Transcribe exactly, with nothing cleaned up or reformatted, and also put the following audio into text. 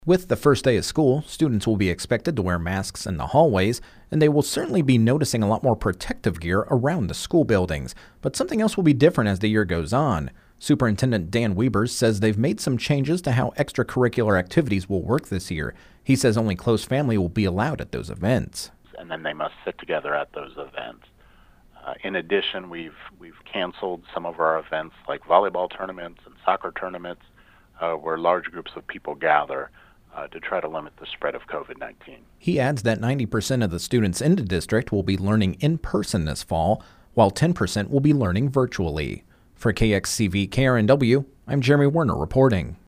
With the first day of school, students will be expected to wear masks in the hallways, and they will certainly be noticing a lot more protective gear around the school buildings. But something else will be different as the year goes on. Superintendent Dan Wiebers says they've made some changes to how extracurricular activities will work this year. He says only close family will be allowed at those events. And then they must sit together at those events. Uh, in addition, we've we've canceled some of our events like volleyball tournaments and soccer tournaments, uh, where large groups of people gather. Uh, to try to limit the spread of COVID nineteen. He adds that ninety percent of the students in the district will be learning in person this fall, while ten percent will be learning virtually. For K X C V K R N W, I'm Jeremy Werner reporting.